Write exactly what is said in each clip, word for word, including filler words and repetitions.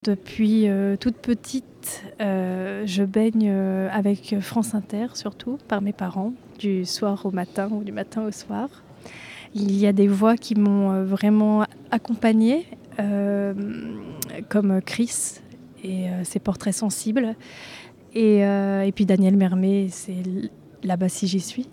Depuis euh, toute petite, euh, je baigne euh, avec France Inter, surtout par mes parents, du soir au matin ou du matin au soir. Il y a des voix qui m'ont euh, vraiment accompagnée, euh, comme Chris et euh, ses portraits sensibles. Et, euh, et puis Daniel Mermet, c'est Là-bas si j'y suis.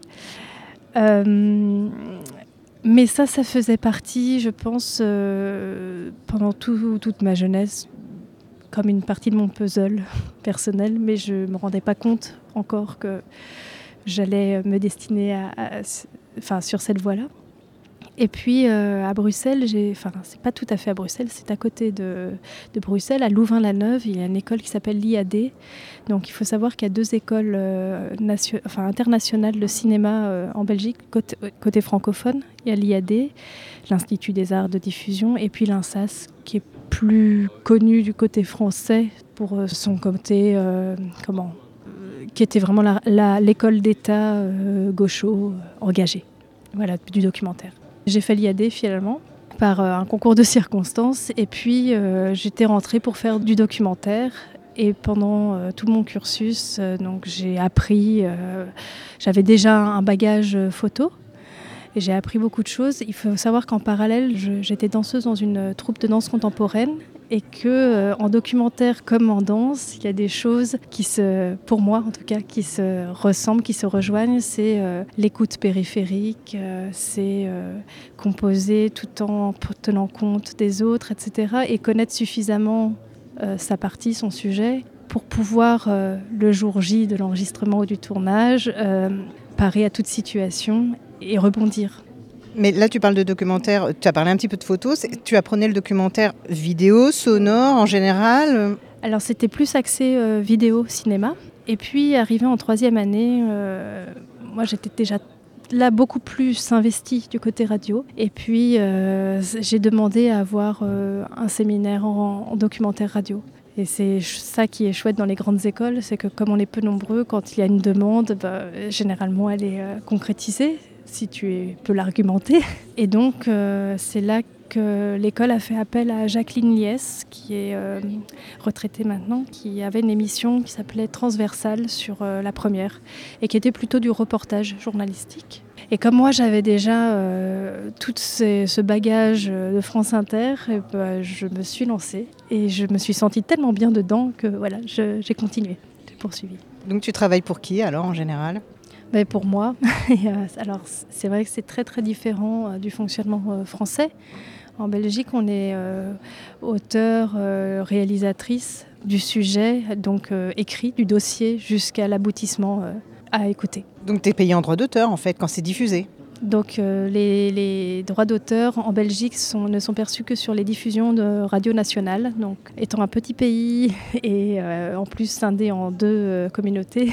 Euh, mais ça, ça faisait partie, je pense, euh, pendant tout, toute ma jeunesse, comme une partie de mon puzzle personnel, mais je ne me rendais pas compte encore que j'allais me destiner à, à, enfin, sur cette voie-là. Et puis euh, à Bruxelles, j'ai, enfin, c'est pas tout à fait à Bruxelles, c'est à côté de, de Bruxelles, à Louvain-la-Neuve, il y a une école qui s'appelle l'I A D. Donc il faut savoir qu'il y a deux écoles euh, nation, enfin, internationales de cinéma euh, en Belgique, côté, côté francophone. Il y a l'I A D, l'Institut des Arts de Diffusion, et puis l'INSAS, qui est plus connu du côté français pour son côté, euh, comment, euh, qui était vraiment la, la, l'école d'État euh, gaucho euh, engagée, voilà, du documentaire. J'ai fait l'I A D finalement par euh, un concours de circonstances et puis euh, j'étais rentrée pour faire du documentaire et pendant euh, tout mon cursus, euh, donc j'ai appris, euh, j'avais déjà un bagage photo. Et j'ai appris beaucoup de choses. Il faut savoir qu'en parallèle, je, j'étais danseuse dans une troupe de danse contemporaine et que, euh, en documentaire comme en danse, il y a des choses qui se, pour moi en tout cas, qui se ressemblent, qui se rejoignent. C'est euh, l'écoute périphérique, euh, c'est euh, composer tout en tenant compte des autres, et cetera. Et connaître suffisamment euh, sa partie, son sujet, pour pouvoir, euh, le jour J de l'enregistrement ou du tournage, euh, parer à toute situation et rebondir. Mais là, tu parles de documentaire, tu as parlé un petit peu de photos. Tu apprenais le documentaire vidéo, sonore en général? Alors, c'était plus axé euh, vidéo, cinéma. Et puis, arrivé en troisième année, euh, moi, j'étais déjà là beaucoup plus investie du côté radio. Et puis, euh, j'ai demandé à avoir euh, un séminaire en, en documentaire radio. Et c'est ça qui est chouette dans les grandes écoles, c'est que comme on est peu nombreux, quand il y a une demande, bah, généralement, elle est euh, concrétisée, si tu es, peux l'argumenter. Et donc, euh, c'est là que l'école a fait appel à Jacqueline Liès, qui est euh, retraitée maintenant, qui avait une émission qui s'appelait Transversale sur euh, la première, et qui était plutôt du reportage journalistique. Et comme moi, j'avais déjà euh, tout ces, ce bagage de France Inter, et ben, je me suis lancée, et je me suis sentie tellement bien dedans que voilà, je, j'ai continué, j'ai poursuivi. Donc tu travailles pour qui alors en général ? Ben pour moi, et, euh, alors c'est vrai que c'est très très différent euh, du fonctionnement euh, français. En Belgique, on est euh, auteur, euh, réalisatrice du sujet, donc euh, écrit du dossier jusqu'à l'aboutissement euh, à écouter. Donc tu es payé en droit d'auteur en fait quand c'est diffusé ? Donc euh, les, les droits d'auteur en Belgique sont, ne sont perçus que sur les diffusions de radio nationale. Donc étant un petit pays et euh, en plus scindé en deux euh, communautés,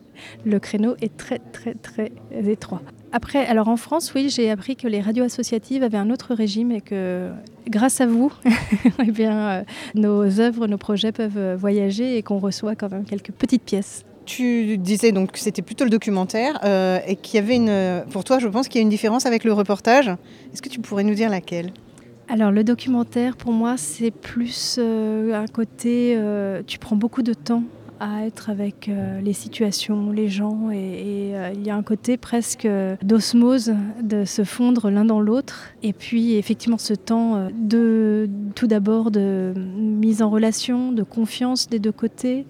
le créneau est très très très étroit. Après, alors en France, oui, j'ai appris que les radios associatives avaient un autre régime et que grâce à vous, eh bien, euh, nos œuvres, nos projets peuvent voyager et qu'on reçoit quand même quelques petites pièces. Tu disais donc que c'était plutôt le documentaire euh, et qu'il y avait une... Pour toi, je pense qu'il y a une différence avec le reportage. Est-ce que tu pourrais nous dire laquelle ? Alors le documentaire, pour moi, c'est plus euh, un côté... Euh, tu prends beaucoup de temps à être avec euh, les situations, les gens, et, et euh, il y a un côté presque euh, d'osmose, de se fondre l'un dans l'autre. Et puis effectivement ce temps euh, de tout d'abord de mise en relation, de confiance des deux côtés,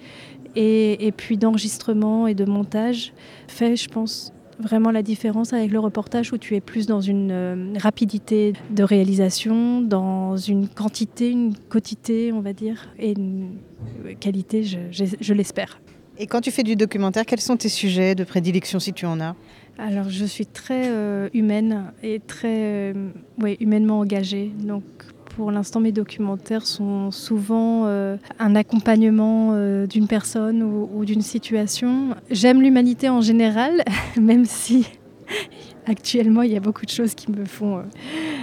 et, et puis d'enregistrement et de montage fait, je pense, vraiment la différence avec le reportage où tu es plus dans une euh, rapidité de réalisation, dans une quantité, une quotité, on va dire, et une qualité, je, je, je l'espère. Et quand tu fais du documentaire, quels sont tes sujets de prédilection si tu en as ? Alors je suis très euh, humaine et très euh, ouais, humainement engagée. Donc pour l'instant, mes documentaires sont souvent euh, un accompagnement euh, d'une personne ou, ou d'une situation. J'aime l'humanité en général, même si actuellement, il y a beaucoup de choses qui me font euh,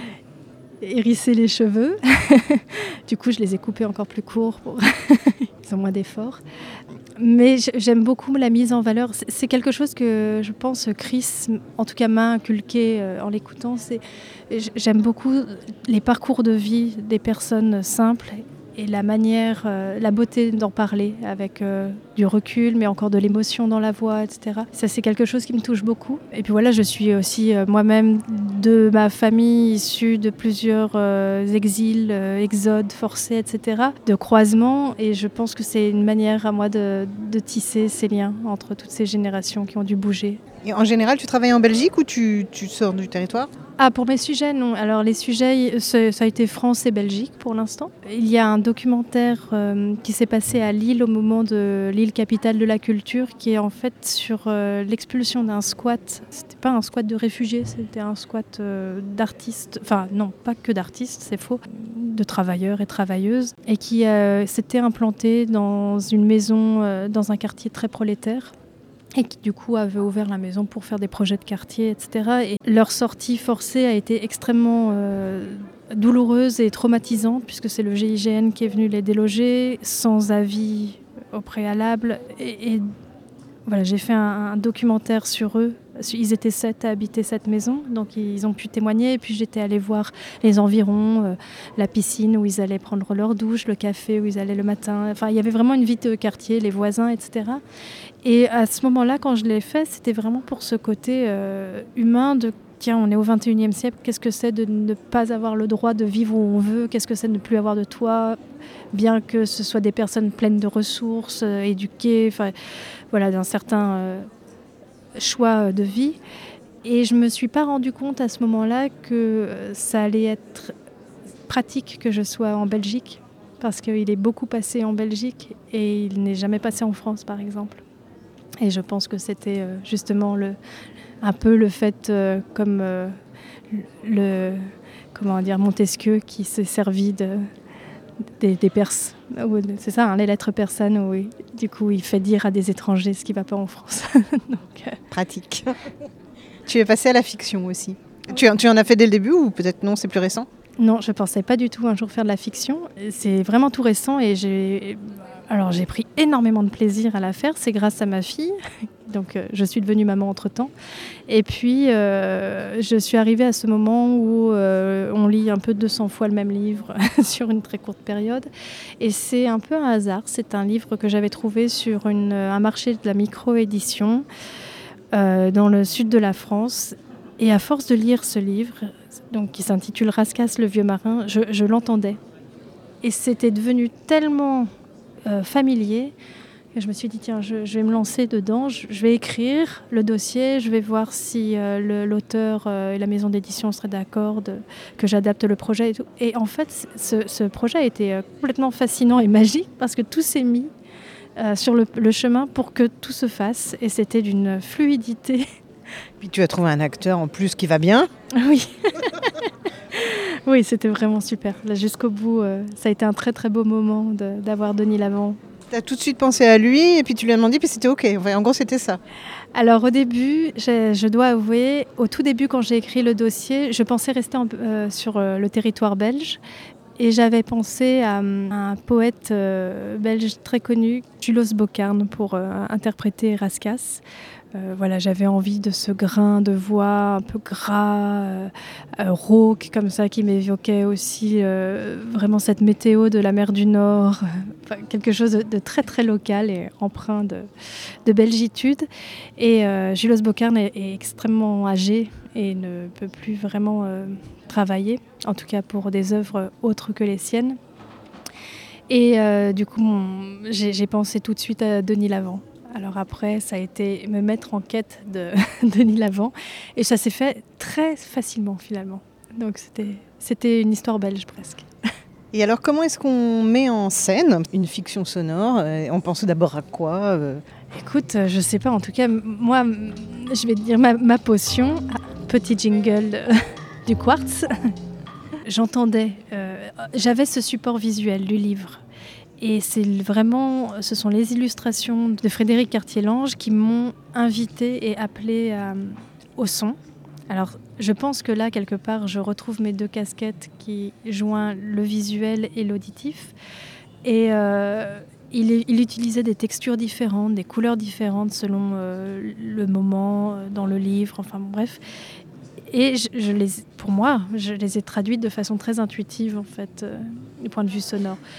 hérisser les cheveux. Du coup, je les ai coupés encore plus courts pour ils ont moins d'efforts. Mais j'aime beaucoup la mise en valeur. C'est quelque chose que je pense Chris, en tout cas, m'a inculqué en l'écoutant. C'est, j'aime beaucoup les parcours de vie des personnes simples et la manière, euh, la beauté d'en parler avec euh, du recul, mais encore de l'émotion dans la voix, et cetera. Ça, c'est quelque chose qui me touche beaucoup. Et puis voilà, je suis aussi euh, moi-même de ma famille issue de plusieurs euh, exils, euh, exodes forcés, et cetera, de croisements. Et je pense que c'est une manière à moi de, de tisser ces liens entre toutes ces générations qui ont dû bouger. Et en général, tu travailles en Belgique ou tu, tu sors du territoire ? Ah, pour mes sujets, non. Alors, les sujets, ça a été France et Belgique pour l'instant. Il y a un documentaire euh, qui s'est passé à Lille au moment de Lille, capitale de la culture, qui est en fait sur euh, l'expulsion d'un squat. C'était pas un squat de réfugiés, c'était un squat euh, d'artistes. Enfin, non, pas que d'artistes, c'est faux. De travailleurs et travailleuses. Et qui euh, s'était implanté dans une maison, euh, dans un quartier très prolétaire. Et qui du coup avaient ouvert la maison pour faire des projets de quartier, et cetera. Et leur sortie forcée a été extrêmement euh, douloureuse et traumatisante, puisque c'est le G I G N qui est venu les déloger, sans avis au préalable. Et, et voilà, j'ai fait un, un documentaire sur eux. Ils étaient sept à habiter cette maison, donc ils ont pu témoigner. Et puis j'étais allée voir les environs, euh, la piscine où ils allaient prendre leur douche, le café où ils allaient le matin. Enfin, il y avait vraiment une vie de quartier, les voisins, et cetera. Et à ce moment-là, quand je l'ai fait, c'était vraiment pour ce côté euh, humain de tiens, on est au vingt et unième siècle, qu'est-ce que c'est de ne pas avoir le droit de vivre où on veut, qu'est-ce que c'est de ne plus avoir de toit, bien que ce soit des personnes pleines de ressources, euh, éduquées, enfin, voilà, d'un certain euh, choix de vie. Et je ne me suis pas rendu compte à ce moment-là que ça allait être pratique que je sois en Belgique, parce qu'il est beaucoup passé en Belgique et il n'est jamais passé en France, par exemple. Et je pense que c'était euh, justement le, un peu le fait, euh, comme euh, le, comment dire, Montesquieu qui s'est servi de, des, des Perses. C'est ça, hein, les lettres persanes, où il, du coup il fait dire à des étrangers ce qui ne va pas en France. Donc, euh... Pratique. Tu es passé à la fiction aussi. Tu, tu en as fait dès le début ou peut-être non, c'est plus récent ? Non, je ne pensais pas du tout un jour faire de la fiction. C'est vraiment tout récent et j'ai... Alors j'ai pris énormément de plaisir à la faire, c'est grâce à ma fille, donc euh, je suis devenue maman entre-temps. Et puis euh, je suis arrivée à ce moment où euh, on lit un peu deux cents fois le même livre sur une très courte période. Et c'est un peu un hasard, c'est un livre que j'avais trouvé sur une, un marché de la micro-édition euh, dans le sud de la France. Et à force de lire ce livre, donc, qui s'intitule Rascasse le vieux marin, je, je l'entendais. Et c'était devenu tellement... Euh, familier. Et je me suis dit, tiens, je, je vais me lancer dedans, je, je vais écrire le dossier, je vais voir si euh, le, l'auteur euh, et la maison d'édition seraient d'accord de, que j'adapte le projet et tout. Et en fait, ce, ce projet a été euh, complètement fascinant et magique parce que tout s'est mis euh, sur le, le chemin pour que tout se fasse. Et c'était d'une fluidité. Puis tu as trouvé un acteur en plus qui va bien. Oui. Oui, c'était vraiment super. Là, jusqu'au bout, euh, ça a été un très très beau moment de, d'avoir Denis Lavant. Tu as tout de suite pensé à lui et puis tu lui as demandé, puis c'était OK. Enfin, en gros, c'était ça. Alors au début, je dois avouer, au tout début quand j'ai écrit le dossier, je pensais rester en, euh, sur euh, le territoire belge. Et j'avais pensé à, à un poète euh, belge très connu, Julos Bocarn, pour euh, interpréter Rascasse. Euh, voilà, j'avais envie de ce grain de voix un peu gras, euh, euh, rauque, comme ça, qui m'évoquait aussi euh, vraiment cette météo de la mer du Nord, euh, quelque chose de, de très très local et empreint de, de belgitude. Et euh, Julos Bocarn est, est extrêmement âgé et ne peut plus vraiment euh, travailler, en tout cas pour des œuvres autres que les siennes. Et euh, du coup, mon, j'ai, j'ai pensé tout de suite à Denis Lavant. Alors après, ça a été me mettre en quête de Denis Lavant. Et ça s'est fait très facilement, finalement. Donc c'était, c'était une histoire belge, presque. Et alors, comment est-ce qu'on met en scène une fiction sonore ? On pense d'abord à quoi ? Écoute, je sais pas. En tout cas, moi, je vais te dire ma, ma potion. Petit jingle de, du Quartz. J'entendais. Euh, j'avais ce support visuel du livre. Et c'est vraiment, ce sont les illustrations de Frédéric Cartier-Lange qui m'ont invitée et appelée à, au son. Alors, je pense que là, quelque part, je retrouve mes deux casquettes qui joignent le visuel et l'auditif. Et euh, il, il utilisait des textures différentes, des couleurs différentes selon euh, le moment dans le livre, enfin bon, bref. Et je, je les, pour moi, je les ai traduites de façon très intuitive, en fait, euh, du point de vue sonore.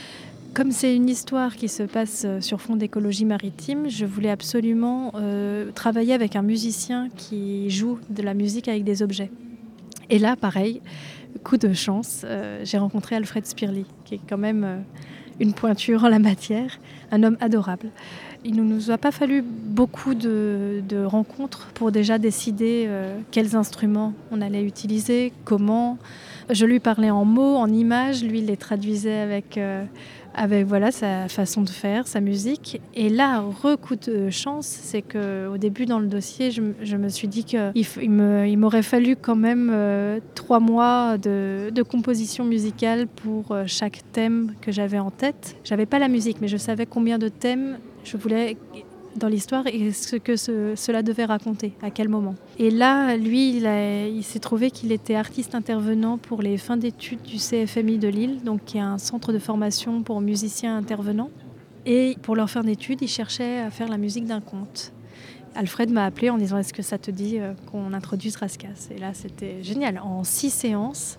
Comme c'est une histoire qui se passe sur fond d'écologie maritime, je voulais absolument euh, travailler avec un musicien qui joue de la musique avec des objets. Et là, pareil, coup de chance, euh, j'ai rencontré Alfred Spirli, qui est quand même euh, une pointure en la matière, un homme adorable. Il ne nous a pas fallu beaucoup de, de rencontres pour déjà décider euh, quels instruments on allait utiliser, comment. Je lui parlais en mots, en images, lui il les traduisait avec, euh, avec voilà, sa façon de faire, sa musique. Et là, recoup de chance, c'est qu'au début dans le dossier, je, je me suis dit qu'il il me, il m'aurait fallu quand même euh, trois mois de, de composition musicale pour euh, chaque thème que j'avais en tête. J'avais pas la musique, mais je savais combien de thèmes je voulais dans l'histoire et ce que ce, cela devait raconter, à quel moment. Et là, lui, il, a, il s'est trouvé qu'il était artiste intervenant pour les fins d'études du C F M I de Lille, donc qui est un centre de formation pour musiciens intervenants. Et pour leur fin d'études, il cherchait à faire la musique d'un conte. Alfred m'a appelé en disant « Est-ce que ça te dit qu'on introduise Rascasse ?» Et là, c'était génial. En six séances,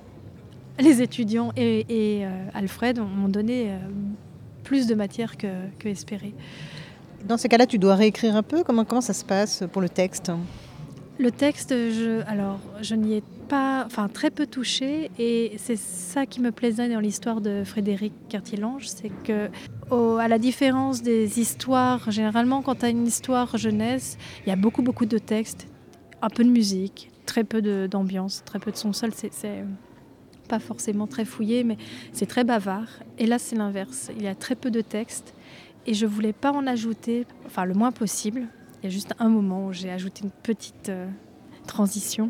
les étudiants et, et euh, Alfred m'ont donné euh, plus de matière que, que espéré. Dans ces cas-là, tu dois réécrire un peu. Comment, comment ça se passe pour le texte ? Le texte, je, alors, je n'y ai pas, enfin très peu touché, et c'est ça qui me plaisait dans l'histoire de Frédéric Cartier-Lange, c'est que, au, à la différence des histoires, généralement quand tu as une histoire jeunesse, il y a beaucoup beaucoup de textes, un peu de musique, très peu de, d'ambiance, très peu de son seul, c'est, c'est pas forcément très fouillé, mais c'est très bavard. Et là, c'est l'inverse, il y a très peu de textes. Et je ne voulais pas en ajouter, enfin le moins possible. Il y a juste un moment où j'ai ajouté une petite euh, transition.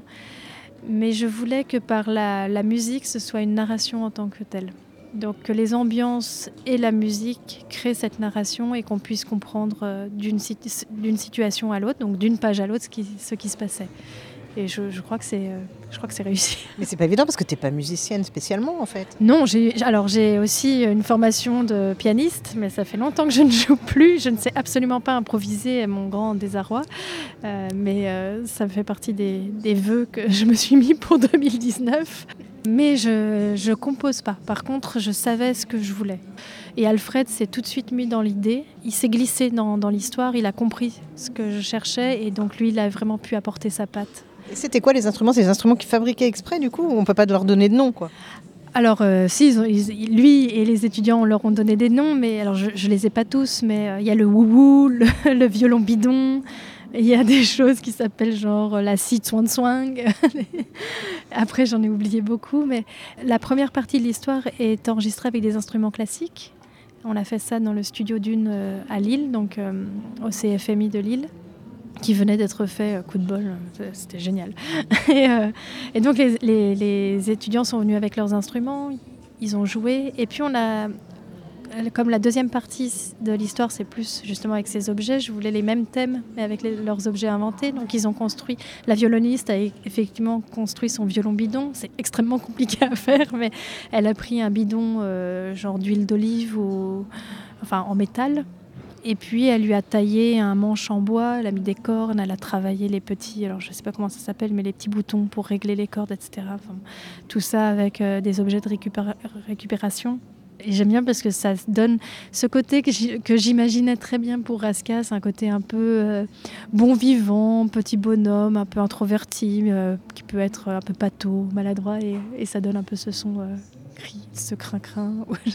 Mais je voulais que par la, la musique, ce soit une narration en tant que telle. Donc que les ambiances et la musique créent cette narration et qu'on puisse comprendre euh, d'une, d'une situation à l'autre, donc d'une page à l'autre, ce qui, ce qui se passait. Et je, je, crois que c'est, euh, je crois que c'est réussi. Mais c'est pas évident parce que t'es pas musicienne spécialement en fait. Non, j'ai, alors j'ai aussi une formation de pianiste, mais ça fait longtemps que je ne joue plus. Je ne sais absolument pas improviser, à mon grand désarroi. Euh, mais euh, ça fait partie des, des vœux que je me suis mis pour deux mille dix-neuf. Mais je ne compose pas. Par contre, je savais ce que je voulais. Et Alfred s'est tout de suite mis dans l'idée. Il s'est glissé dans, dans l'histoire. Il a compris ce que je cherchais. Et donc lui, il a vraiment pu apporter sa patte. C'était quoi les instruments ? C'est des instruments qu'ils fabriquaient exprès du coup, ou on ne peut pas leur donner de nom quoi ? Alors euh, si, ils ont, ils, lui et les étudiants on leur ont donné des noms, mais alors je ne les ai pas tous, mais il euh, y a le wou-wou, le, le violon bidon, il y a des choses qui s'appellent genre la scie swang swang. Après j'en ai oublié beaucoup, mais la première partie de l'histoire est enregistrée avec des instruments classiques. On a fait ça dans le studio d'une euh, à Lille, donc euh, au C F M I de Lille, qui venait d'être fait, coup de bol, c'était génial. Et, euh, et donc les, les, les étudiants sont venus avec leurs instruments, ils ont joué, et puis on a, comme la deuxième partie de l'histoire c'est plus justement avec ces objets, je voulais les mêmes thèmes mais avec les, leurs objets inventés, donc ils ont construit, la violoniste a effectivement construit son violon bidon, c'est extrêmement compliqué à faire, mais elle a pris un bidon euh, genre d'huile d'olive ou, enfin, en métal. Et puis elle lui a taillé un manche en bois, elle a mis des cornes, elle a travaillé les petits, alors je ne sais pas comment ça s'appelle, mais les petits boutons pour régler les cordes, et cetera. Enfin, tout ça avec euh, des objets de récupéra- récupération. Et j'aime bien parce que ça donne ce côté que, que j'imaginais très bien pour Rascasse, un côté un peu euh, bon vivant, petit bonhomme, un peu introverti, euh, qui peut être un peu pâteau, maladroit, et, et ça donne un peu ce son euh, cri, ce crin-crin.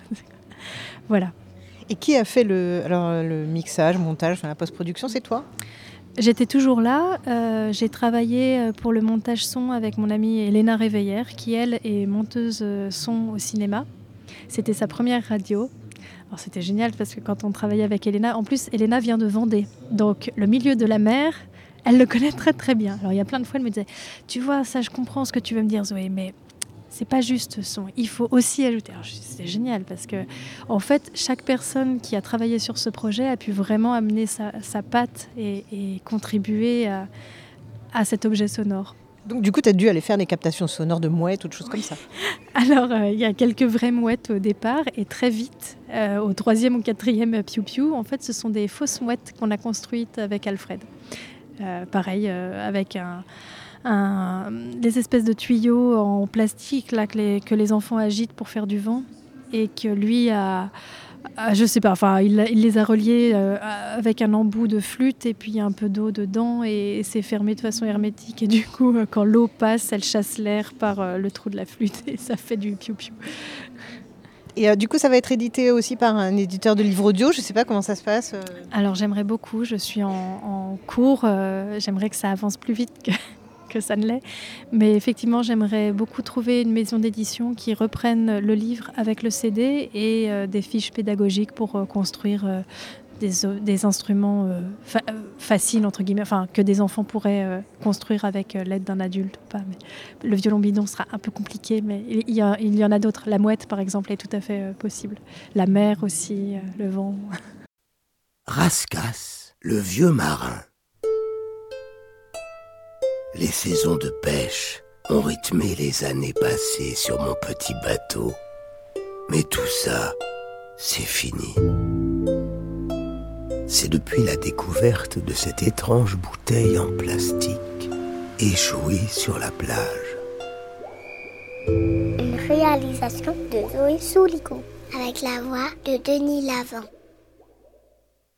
Voilà. Et qui a fait le, alors, le mixage, montage, enfin, la post-production, c'est toi ? J'étais toujours là. Euh, j'ai travaillé pour le montage son avec mon amie Elena Réveillère, qui, elle, est monteuse son au cinéma. C'était sa première radio. Alors, c'était génial parce que quand on travaillait avec Elena, en plus, Elena vient de Vendée. Donc, le milieu de la mer, elle le connaît très, très bien. Alors, il y a plein de fois, elle me disait « Tu vois, ça, je comprends ce que tu veux me dire, Zoé, mais... » c'est pas juste son, il faut aussi ajouter. Alors, c'est génial parce que, en fait, chaque personne qui a travaillé sur ce projet a pu vraiment amener sa, sa patte et, et contribuer à, à cet objet sonore. Donc, du coup, tu as dû aller faire des captations sonores de mouettes ou de choses oui. comme ça. Alors, il euh, y a quelques vraies mouettes au départ et très vite, euh, au troisième ou quatrième piou-piou, en fait, ce sont des fausses mouettes qu'on a construites avec Alfred. Euh, pareil, euh, avec un. Un, des espèces de tuyaux en plastique là, que, les, que les enfants agitent pour faire du vent et que lui a, Ah, je sais pas, enfin, il, il les a reliés euh, avec un embout de flûte et puis il y a un peu d'eau dedans et c'est fermé de façon hermétique. Et du coup, euh, quand l'eau passe, elle chasse l'air par euh, le trou de la flûte et ça fait du piou-piou. Et euh, du coup, ça va être édité aussi par un éditeur de livres audio. Je sais pas comment ça se passe. Euh... Alors, j'aimerais beaucoup, je suis en, en cours, euh, j'aimerais que ça avance plus vite que... que ça ne l'est. Mais effectivement, j'aimerais beaucoup trouver une maison d'édition qui reprenne le livre avec le C D et euh, des fiches pédagogiques pour euh, construire euh, des, des instruments euh, fa- faciles, entre guillemets, enfin, que des enfants pourraient euh, construire avec euh, l'aide d'un adulte ou pas. Mais le violon bidon sera un peu compliqué, mais il y, a, il y en a d'autres. La mouette, par exemple, est tout à fait euh, possible. La mer aussi, euh, le vent. Rascasse, le vieux marin. Les saisons de pêche ont rythmé les années passées sur mon petit bateau. Mais tout ça, c'est fini. C'est depuis la découverte de cette étrange bouteille en plastique, échouée sur la plage. Une réalisation de Zoé Soulico, avec la voix de Denis Lavant.